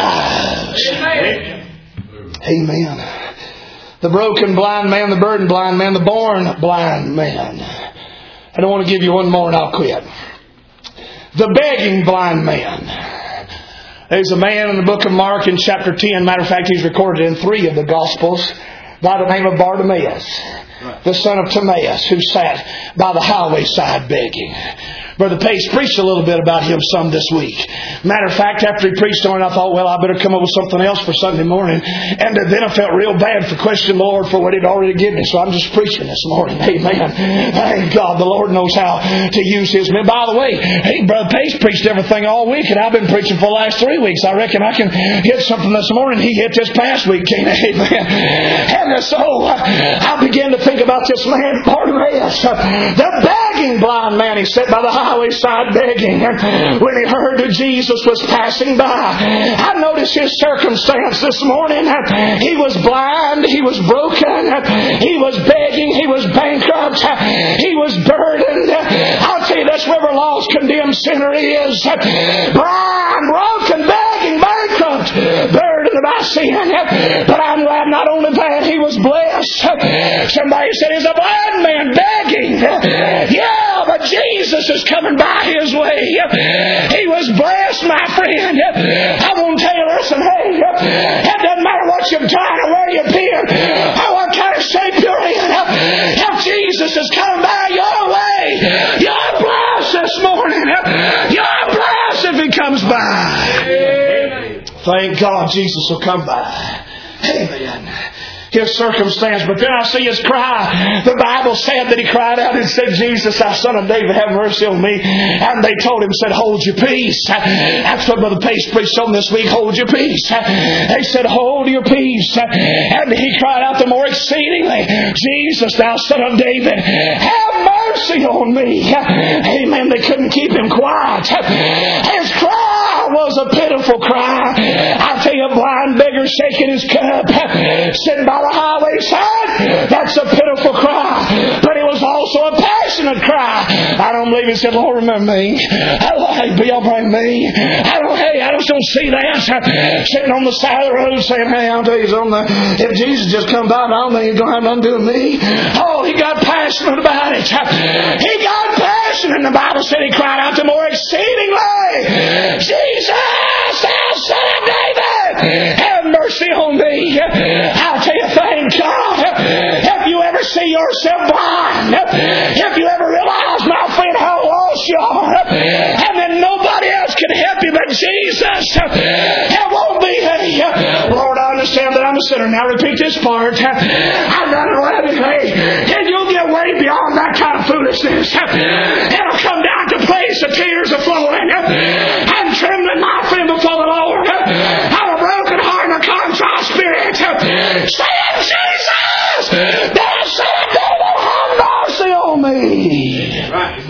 eyes. Amen. The broken blind man, the burdened blind man, the born blind man. I don't want to give you one more and I'll quit. The begging blind man. There's a man in the book of Mark in chapter 10. Matter of fact, he's recorded in 3 of the Gospels, by the name of Bartimaeus, the son of Timaeus, who sat by the highway side begging. Brother Pace preached a little bit about him some this week. Matter of fact, after he preached on it, I thought, well, I better come up with something else for Sunday morning. And then I felt real bad for questioning the Lord for what He'd already given me. So I'm just preaching this morning. Amen. Thank God, the Lord knows how to use His men. By the way, hey, Brother Pace preached everything all week, and I've been preaching for the last 3 weeks. I reckon I can hit something this morning He hit this past week. Amen. And so I began to think about this man, Bartimaeus, the begging blind man. He sat by the highway side begging. And when he heard that Jesus was passing by, I noticed his circumstance this morning. He was blind. He was broken. He was begging. He was bankrupt. He was burdened. I'll tell you, that's where every lost, condemned sinner is. Blind, broken, begging, bankrupt, burdened by sin. But I'm glad not only that, he was blessed. Somebody said he's a blind man begging. Yeah, but Jesus is coming by his way. He was blessed, my friend. I want to tell you, listen, hey, it doesn't matter what you've done or where you've been or what kind of shape you're in. If Jesus is coming by your way, you're blessed this morning. You're blessed if He comes by. Thank God Jesus will come by. Amen. His circumstance, but then I see his cry. The Bible said that he cried out and said, "Jesus, thou Son of David, have mercy on me." And they told him, said, "Hold your peace." That's what Brother Pace preached on this week, hold your peace. They said, "Hold your peace." And he cried out the more exceedingly, "Jesus, thou Son of David, have mercy on me." Amen. They couldn't keep him quiet. His cry was a pitiful cry. I tell you, a blind beggar shaking his cup, sitting by the highway side, that's a pitiful cry. But it was also a passionate cry. I don't believe he said, "Lord, remember me. Hey, y'all bring me." I just don't see that. Sitting on the side of the road saying, "Hey, I'll tell you something. If Jesus just come by, I don't think He's going to have nothing to do with me." Oh, he got passionate about it. He got passionate. And the Bible said he cried out the more exceedingly, "Jesus, thou Son of David, have mercy on me." I'll tell you, thank God. If you ever see yourself blind, if you ever realize, my friend, how lost you are, and then nobody else can help you but Jesus, it won't be me. Lord, I understand that I'm a sinner. Now repeat this part. I've done it right today. And you'll get way beyond that kind of foolishness. It'll come down to place of tears are flowing and trembling, my friend, before the Lord. Have a broken heart and a contrite spirit. Saying, "Jesus, thou Son of David, have mercy on me." Right.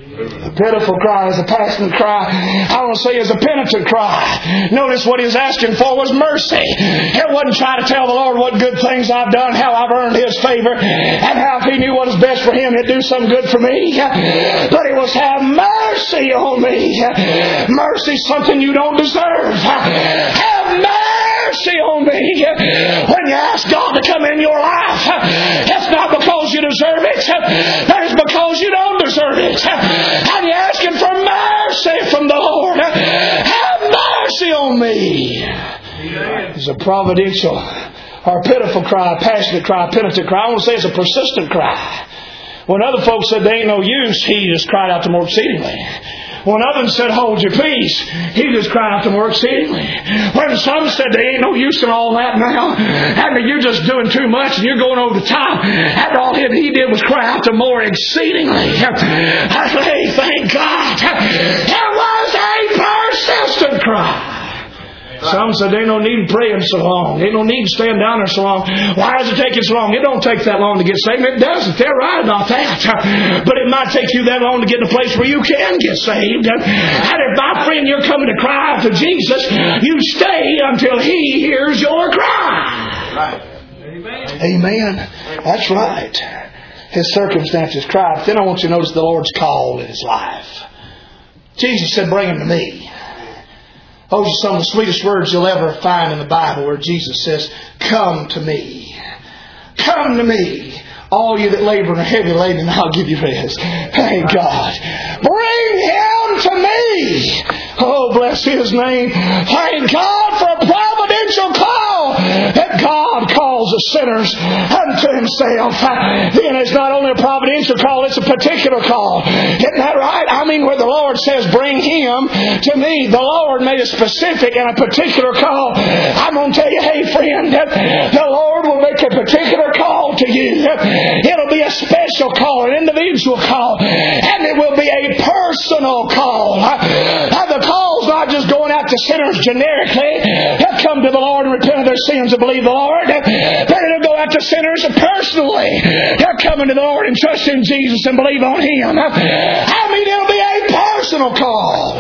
A pitiful cry is a passionate cry. I want to say is a penitent cry. Notice what he was asking for was mercy. It wasn't trying to tell the Lord what good things I've done, how I've earned His favor, and how if He knew what was best for Him, He'd do something good for me. But it was have mercy on me. Mercy is something you don't deserve. Have mercy on me. When you ask God to come in your life, it's not because you deserve it, but it's because you don't deserve it. And you're asking for mercy from the Lord. Have mercy on me. It's a providential or pitiful cry, a passionate cry, a penitent cry. I want to say it's a persistent cry. When other folks said they ain't no use, he just cried out the more exceedingly. When others said, hold your peace, he just cried out the more exceedingly. When some said there ain't no use in all that now, and you're just doing too much and you're going over the top, and all he did was cry out the more exceedingly. Hey, thank God. It was a persistent cry. Some said there ain't no need in praying so long. There ain't no need to stand down there so long. Why does it take you so long? It don't take that long to get saved. It doesn't. They're right about that. But it might take you that long to get to a place where you can get saved. And if, my friend, you're coming to cry out to Jesus, you stay until He hears your cry. Right. Amen. Amen. That's right. His circumstances cried. Then I want you to notice the Lord's call in His life. Jesus said, bring him to me. Those are some of the sweetest words you'll ever find in the Bible, where Jesus says, come to me. Come to me. All you that labor and are heavy laden, and I'll give you rest. Thank God. Bring him to me. Oh, bless His name. Thank God for a providential call that God calls the sinners unto Himself. Then it's not only a providential call, it's a particular call. Isn't that right? I mean, where the Lord says, bring him to me. The Lord made a specific and a particular call. I'm going to tell you, hey friend, the Lord will make a particular call to you. It'll be a special call, an individual call, and it will be a personal call. The call's not just going out to sinners generically. They'll come to the Lord and repent of their sins and believe the Lord. But it'll go out to sinners personally. They're coming to the Lord and trust in Jesus and believe on Him. I mean, it'll be a personal call.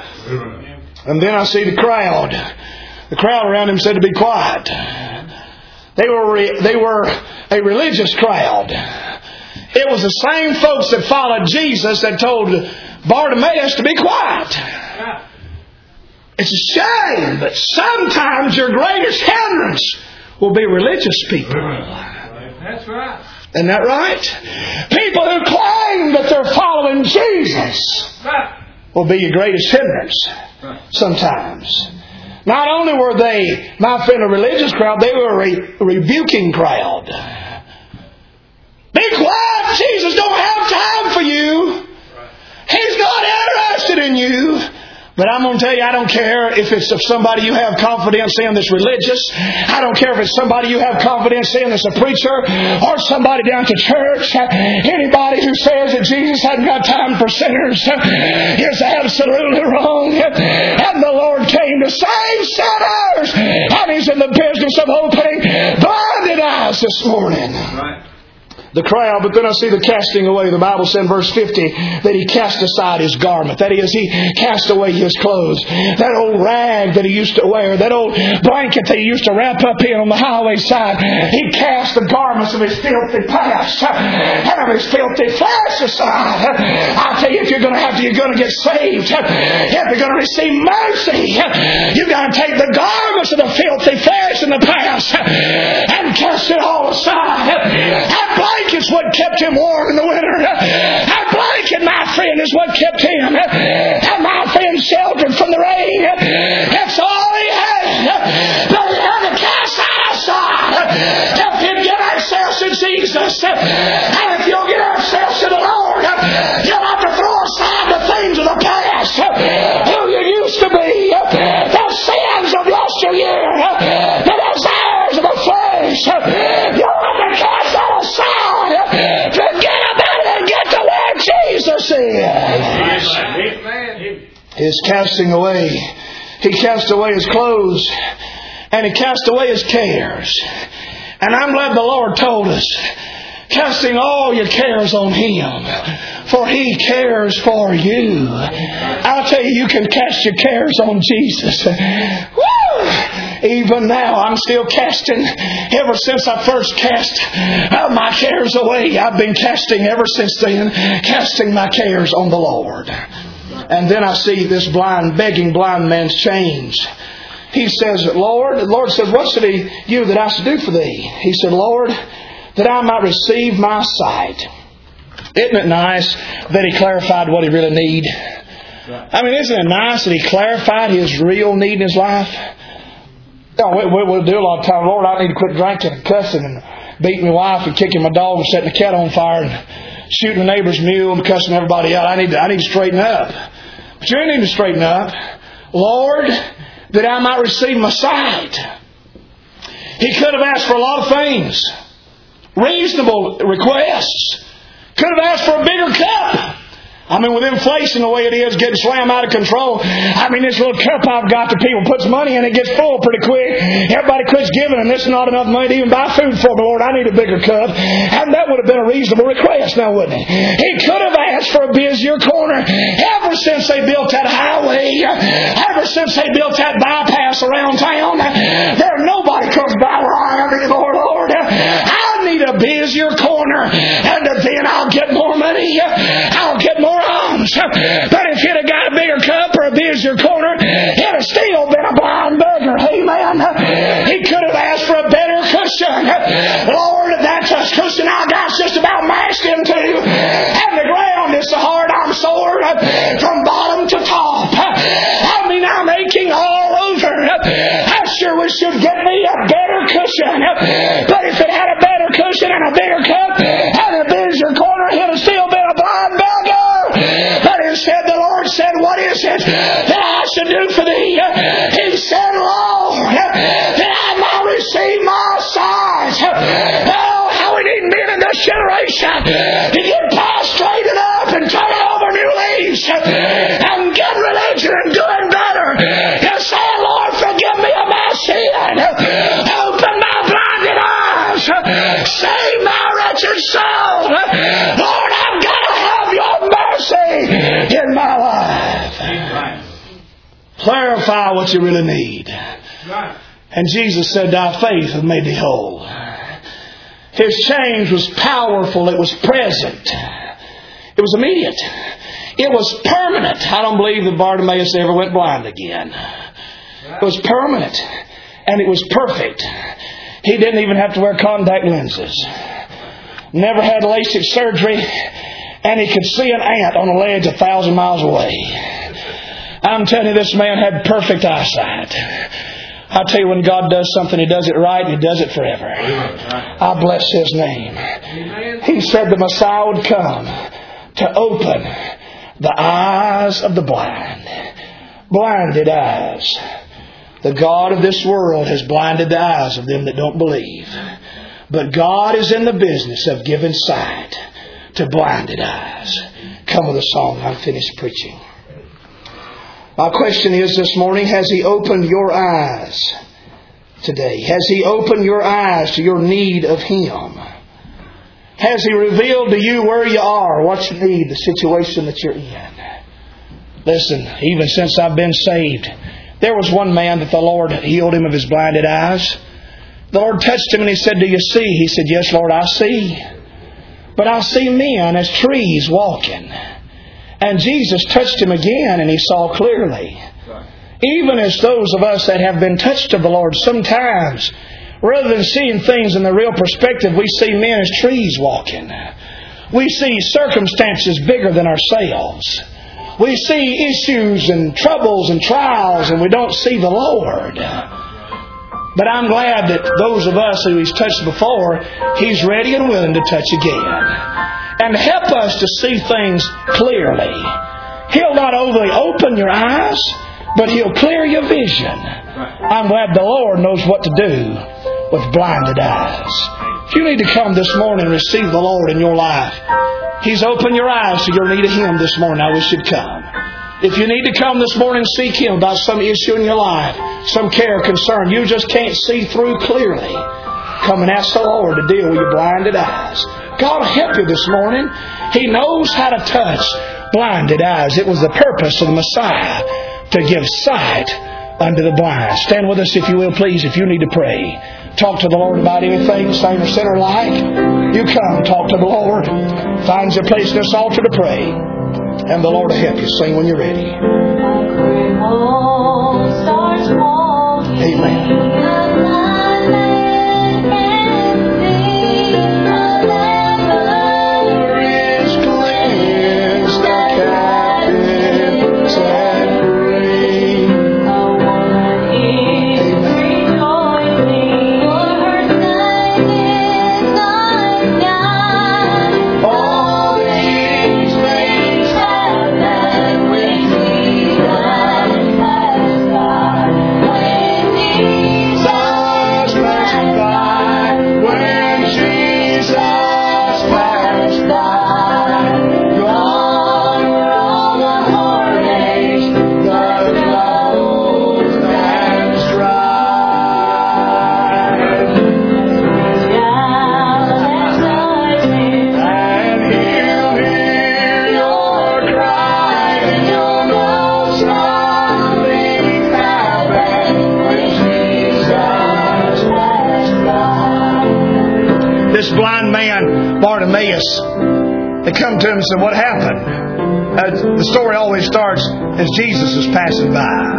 And then I see the crowd. The crowd around Him said to be quiet. They were a religious crowd. It was the same folks that followed Jesus that told Bartimaeus to be quiet. It's a shame, but sometimes your greatest hindrance will be religious people. That's right. Isn't that right? People who claim that they're following Jesus will be your greatest hindrance sometimes. Not only were they, my friend, a religious crowd, they were a rebuking crowd. Be quiet! Jesus don't have time for you. He's not interested in you. But I'm going to tell you, I don't care if it's of somebody you have confidence in that's religious. I don't care if it's somebody you have confidence in that's a preacher, or somebody down to church. Anybody who says that Jesus hadn't got time for sinners is absolutely wrong. And the Lord came to save sinners, and He's in the business of opening blinded eyes this morning. Right. The crowd, but then I see the casting away. The Bible said in verse 50 that He cast aside His garment. That is, He cast away His clothes. That old rag that He used to wear, that old blanket that He used to wrap up in on the highway side, He cast the garments of His filthy past and of His filthy flesh aside. I tell you, if you're going to get saved, if you're going to receive mercy, you've got to take the garments of the filthy flesh in the past and cast it all aside. That blanket's what kept him warm in the winter. That blanket, my friend, is what kept him. And my friend sheltered from the rain. That's all he had. But he had to cast that aside. If you get access to Jesus, and if you'll get access to the Lord, you'll have to throw aside the things of the past. Who you used to be. The sins of yesteryear. The desires of the flesh. You'll have to cast that aside. Forget about it and get to where Jesus is. His casting away. He cast away His clothes. And He cast away His cares. And I'm glad the Lord told us Casting all your cares on Him, for He cares for you. I'll tell you, you can cast your cares on Jesus. Woo! Even now, I'm still casting. Ever since I first cast my cares away, I've been casting ever since then, casting my cares on the Lord. And then I see this begging blind man's change. He says, Lord, the Lord says, what should you that I should do for thee? He said, Lord, that I might receive my sight. Isn't it nice that He clarified what he really needed? I mean, isn't it nice that He clarified his real need in his life? We'll do a lot of time. Lord, I need to quit drinking and cussing and beating my wife and kicking my dog and setting the cat on fire and shooting the neighbor's mule and cussing everybody out. I need to straighten up. But you ain't need to straighten up. Lord, that I might receive my sight. He could have asked for a lot of things. Reasonable requests. Could have asked for a bigger cup. I mean, with inflation the way it is, getting slammed out of control. I mean, this little cup I've got that people puts money in, it gets full pretty quick. Everybody quits giving, and this is not enough money to even buy food for me. Lord, I need a bigger cup. And that would have been a reasonable request now, wouldn't it? He could have asked for a busier corner. Ever since they built that highway, ever since they built that bypass around town, nobody comes by where I am anymore, Lord. I need a busier corner, and then I'll get more money. I'll get more alms. But if you'd have got a bigger cup or a busier corner, it'd have still been a blind beggar. Amen. He could have asked for a better cushion. Lord, that cushion I got's just about mashed into, and the ground is so hard I'm sore from bottom to top. I mean, I'm aching all over. I sure wish you'd get me a better cushion. But if it had a better cushion and a bigger cup and a busier corner, it'd have still been a blind beggar. But instead the Lord said, what is it that I should do for thee? He said, Lord, that I might receive my sight. Oh, how we need men in this generation to get prostrated up and turn over new leaves and get religion and doing better. And say, Lord, forgive me of my sin. Open my blinded eyes. Save my wretched soul. Lord, I've got to have your mercy in my life. Clarify what you really need. And Jesus said, thy faith hath made thee whole. His change was powerful. It was present. It was immediate. It was permanent. I don't believe that Bartimaeus ever went blind again. It was permanent. And it was perfect. He didn't even have to wear contact lenses. Never had LASIK surgery. And he could see an ant on a ledge 1,000 miles away. I'm telling you, this man had perfect eyesight. I tell you, when God does something, He does it right and He does it forever. I bless His name. He said the Messiah would come to open the eyes of the blind. Blinded eyes. The God of this world has blinded the eyes of them that don't believe. But God is in the business of giving sight to blinded eyes. Come with a song. I'm finished preaching. My question is this morning, has He opened your eyes today? Has He opened your eyes to your need of Him? Has He revealed to you where you are, what you need, the situation that you're in? Listen, even since I've been saved, there was one man that the Lord healed him of his blinded eyes. The Lord touched him and He said, do you see? He said, yes, Lord, I see. But I see men as trees walking. And Jesus touched him again and he saw clearly. Even as those of us that have been touched of the Lord, sometimes, rather than seeing things in the real perspective, we see men as trees walking. We see circumstances bigger than ourselves. We see issues and troubles and trials, and we don't see the Lord. But I'm glad that those of us who He's touched before, He's ready and willing to touch again. And help us to see things clearly. He'll not only open your eyes, but He'll clear your vision. I'm glad the Lord knows what to do with blinded eyes. If you need to come this morning and receive the Lord in your life, He's opened your eyes to your need of Him this morning. I wish you'd come. If you need to come this morning and seek Him about some issue in your life, some care, concern, you just can't see through clearly, come and ask the Lord to deal with your blinded eyes. God will help you this morning. He knows how to touch blinded eyes. It was the purpose of the Messiah to give sight unto the blind. Stand with us if you will, please, if you need to pray. Talk to the Lord about anything, same or sinner like. You come, talk to the Lord. Find your place in this altar to pray. And the Lord will help you. Sing when you're ready. Amen. They come to him and said, what happened? The story always starts as Jesus is passing by.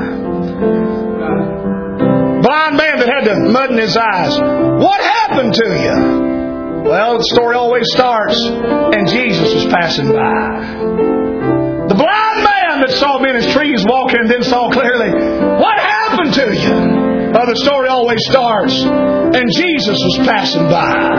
Blind man that had the mud in his eyes. What happened to you? Well, the story always starts and Jesus is passing by. The blind man that saw men as trees walking and then saw clearly. What happened to you? Well, the story always starts and Jesus was passing by.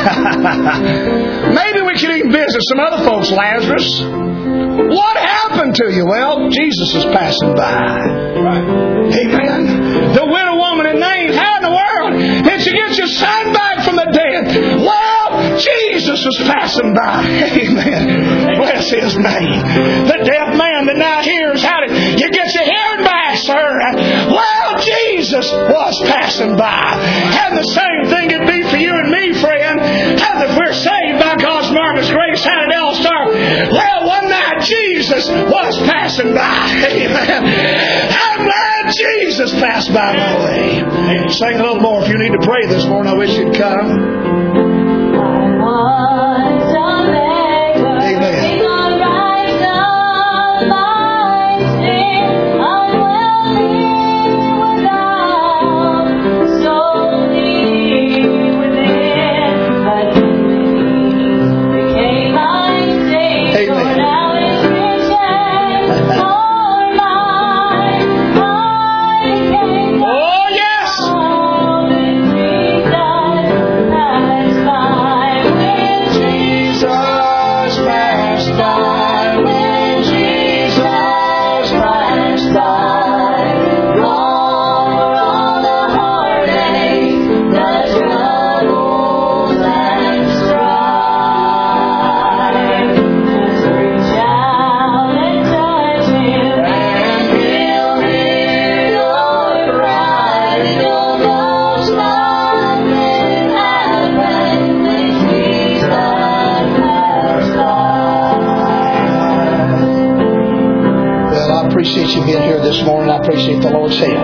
Maybe we could even visit some other folks, Lazarus. What happened to you? Well, Jesus is passing by. Amen. The widow woman in Nain, how in the world did she get your son back from the dead? Well, Jesus was passing by. Amen. Bless His name. The deaf man that now hears, how did you get your hearing back, sir? Well, Jesus was passing by. And the same thing could be for you and me, friend. And if we're saved by God's marvelous grace, how did it all start? Well, one night Jesus was passing by. Amen. I'm glad Jesus passed by my way. Sing a little more if you need to pray this morning. I wish you'd come. Appreciate the Lord's help.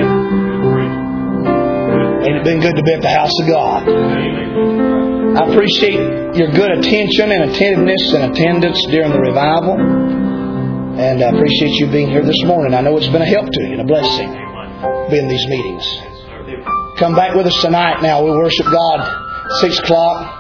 Ain't it been good to be at the house of God? I appreciate your good attention and attentiveness and attendance during the revival. And I appreciate you being here this morning. I know it's been a help to you and a blessing being in these meetings. Come back with us tonight now. We'll worship God 6 o'clock.